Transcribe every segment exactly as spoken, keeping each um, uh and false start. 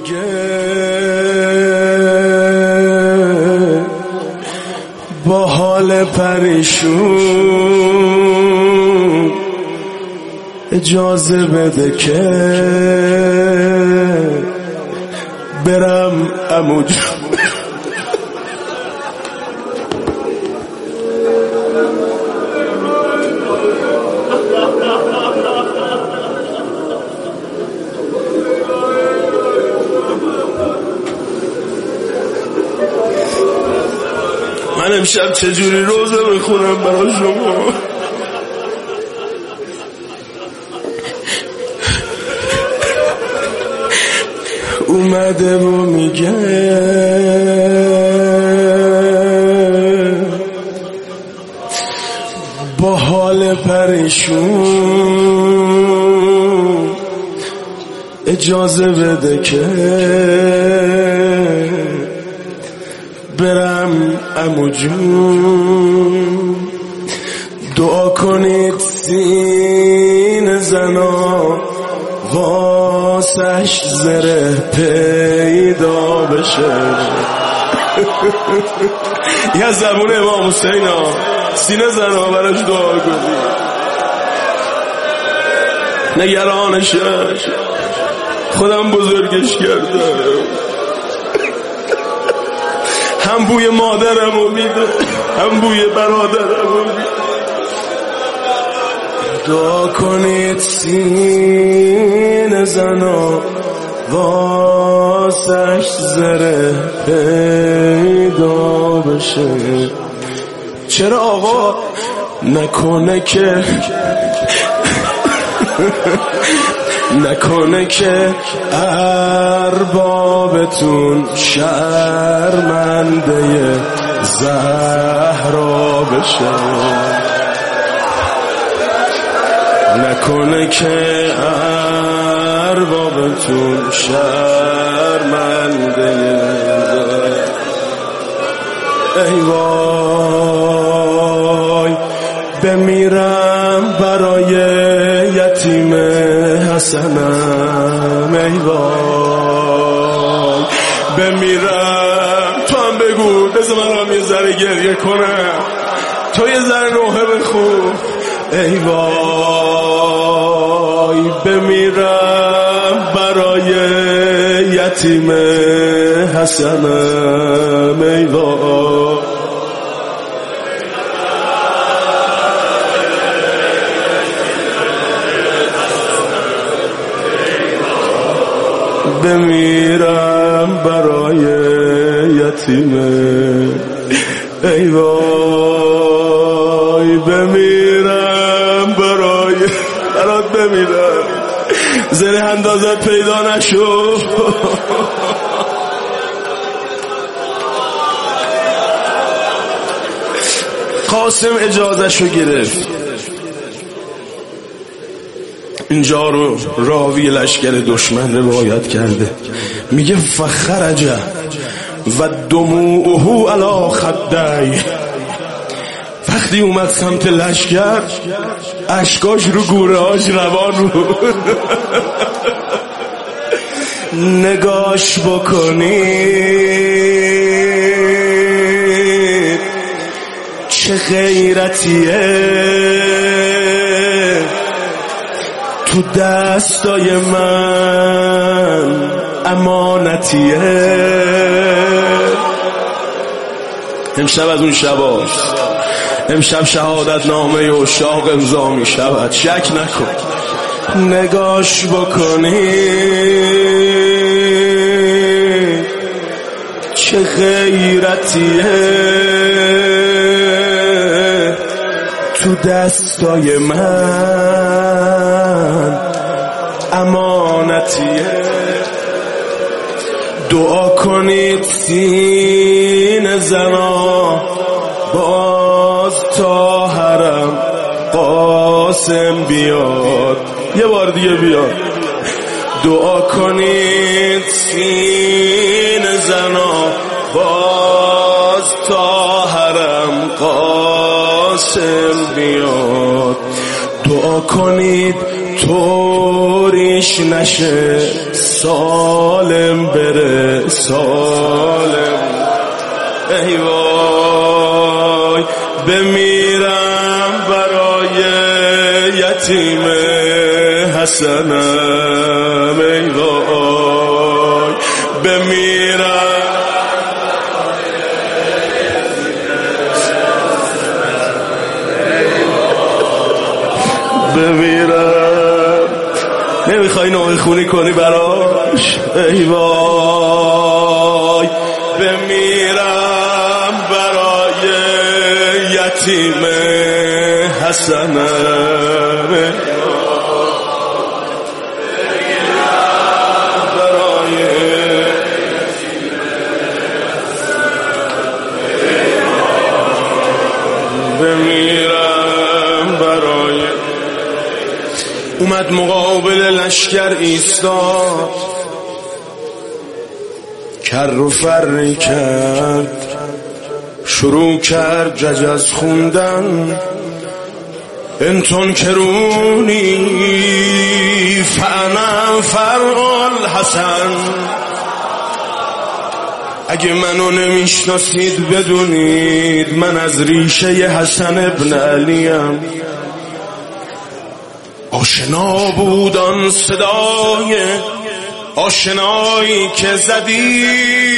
میگه با حال پریشون اجازه بده که برم عمو جون. من امشب چجوری روزه بخونم برای شما؟ اومده و میگه با حال پریشون اجازه بده که برم عمو جون. دعا کنید سین زنا واسش زره پیدا بشه. یه زبون امام حسین ها سینه زنا براش دعا کنید، نگرانش خودم بزرگش کردم، هم بوی مادرم رو میده هم بوی برادرم رو میده. دعا کنید سین زنا واسش زره پیدا بشه. چرا آقا نکنه که نکنه که اربابتون شرمنده زهرا بشه. نکنه که اربابتون شرمنده زهرا. ای وای بمیرم برای یتیم حسنم، ای وای بمیرم. تو هم بگو بذار من هم یه ذره گریه کنم، تو یه ذره نوحه بخون. ای وای بمیرم برای یتیم حسنم، ای وای بمیرم برای یتیم. ای وای بمیرم برای برات بمیرم، زره اندازت پیدا نشو. قاسم اجازهشو گرفت. اینجا رو راوی لشکر دشمن روایت کرده، میگه فخرج و دموعه علی خدی. وقتی اومد سمت لشکر اشکاش رو گوره هاش روان رو نگاش بکنید چه غیرتیه تو دستای من، امانتیه. امشب از اون شباست، امشب شهادت نامه عشاق امضا می شود، شک نکن. نگاش بکنی چه غیرتیه تو دستای من، امانتیه. دعا کنید سین زنا باز تا حرم قاسم بیاد. یه بار دیگه بیاد. دعا کنید سین زنا باز تا حرم قاسم بیاد. دعا کنید طوری جایش نشه، سالم بره سالم. ای وای بمیرم برای یتیم حسنم، ای وای بمیرم بمیرم. نمیخوای نوع خونی کنی براش؟ ای وای بمیرم برای یتیم حسنم، برای بمیرم برای. اومد مقابل لشکر ایستاد، کر و فر کرد، شروع کرد ججز خوندن. ان تنکرونی فانا فرع الحسن. اگه منو نمیشناسید بدونید من از ریشه حسن ابن علیم. آشنا بود آن صدای، آشنایی که زدی،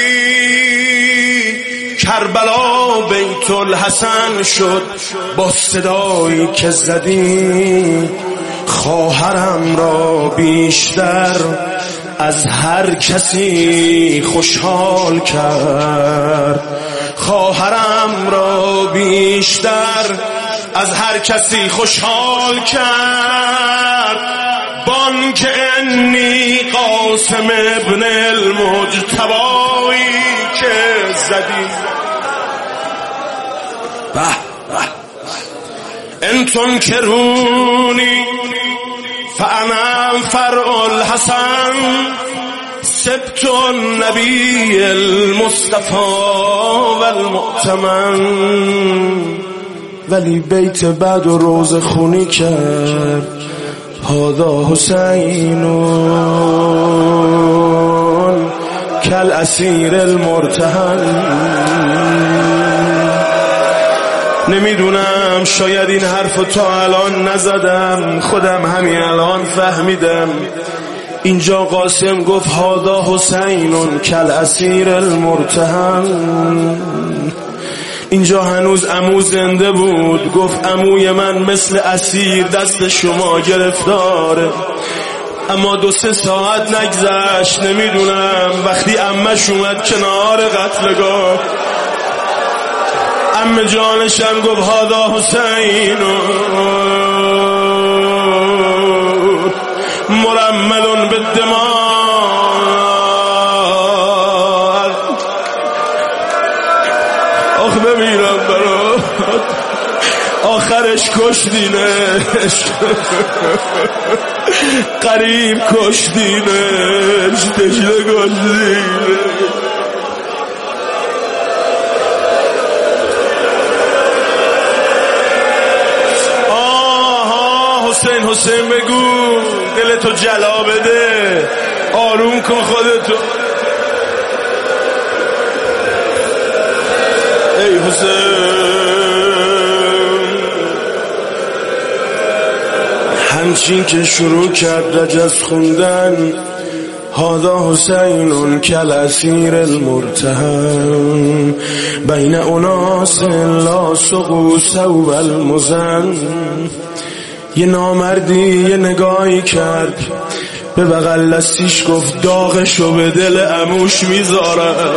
کربلا بیت الحسن شد با صدایی که زدی. خواهرم را بیشتر از هر کسی خوشحال کرد، خواهرم را بیشتر از هر کسی خوشحال کرد. بان که انی قاسم ابن المجتبایی که زدی. به به ان تنکرونی فانا فرع الحسن، سبت النبی المصطفى والمؤتمن. ولی بیت بعد و روز خونی کرد، هذا حسینون کل اسیر المرتهن. نمیدونم شاید این حرف تا الان نزدم، خودم همین الان فهمیدم. اینجا قاسم گفت هذا حسینون کل اسیر المرتهن. اینجا هنوز عمو زنده بود، گفت عموی من مثل اسیر دست شما گرفتاره. اما دو سه ساعت نگذشت، نمیدونم وقتی عمش اومد کنار قتلگاه، عم جانشم گفت هذا حسین مرمل بالدماء. آخ بمیرم برات، آخرش کشتینش، قریب کشتینش، دجله کشتینش. آها حسین حسین بگو، دلتو جلا بده، آروم کن خودتو. ای حسین. همچین که شروع کرد رجز خوندن، هذا حسین کل اسیر المرتهن بین اناس لا سقوا ثوب المزن. یه نامردی یه نگاهی کرد به بغل دستیش، گفت داغشو به دل عموش میذارم.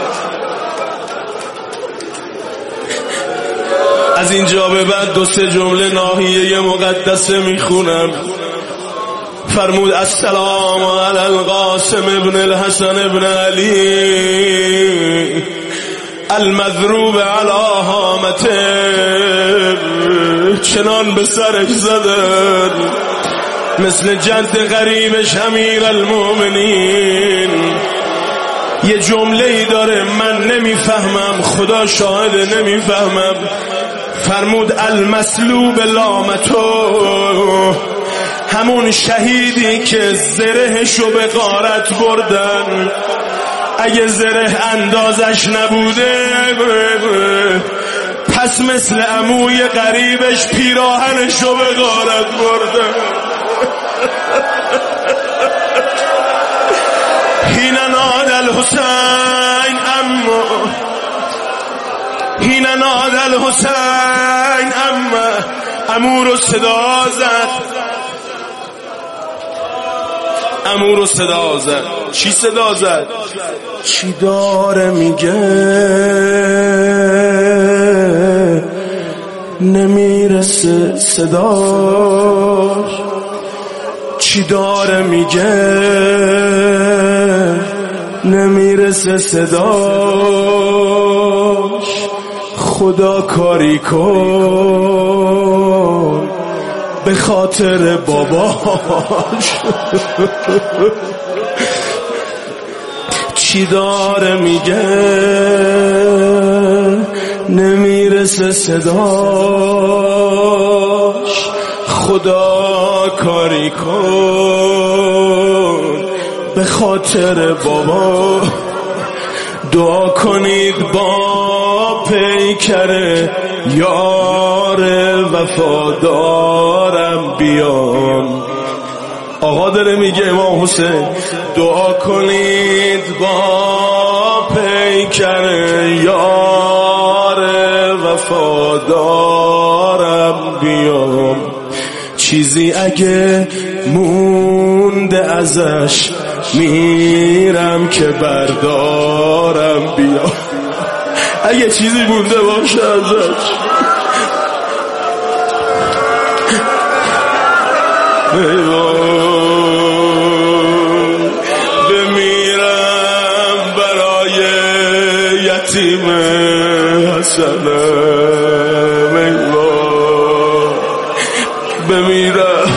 از اینجا به بعد دو سه جمله ناحیه مقدسه میخونم. فرمود السلام علی القاسم ابن الحسن ابن علی المضروب علی هامته. چنان به سرش زدن مثل جد غریبش امیر المؤمنین. یه جمله ای داره من نمیفهمم، خدا شاهد نمیفهمم. فرمود المسلوب لامتو همون شهیدی که زرهشو به غارت بردن، اگه زره اندازش نبوده پس مثل عموی قریبش پیراهنشو به غارت بردن. حین نادى الحسین اما حین نادى الحسین اما عمو رو صدا زد، عمو رو صدا زد. چی صدا زد؟ چی داره میگه؟ نمیرسه صداش. چی داره میگه؟ نمیرسه صداش. خدا کاری کن به خاطر باباش. چی داره میگه؟ نمیرسه صداش. خدا کاری کن به خاطر بابا. دعا کنید با پیکر یار وفادارم بیام. آقا داره میگه امام حسین دعا کنید با پیکر یار وفادارم بیام. چیزی اگه مونده ازش میرم که بردارم بیام. اگه چیزی مونده باشه ازش بمیرم برای یتیم حسنم. بمیرم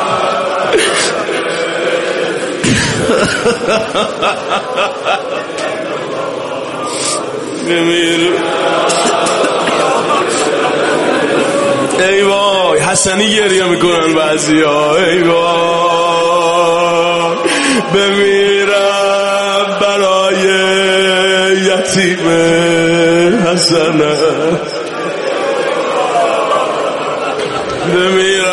بمیرم. ای وای حسنی گریه میکنن بعضیا. ای وای بمیرم برای یتیم حسنم. بمیرم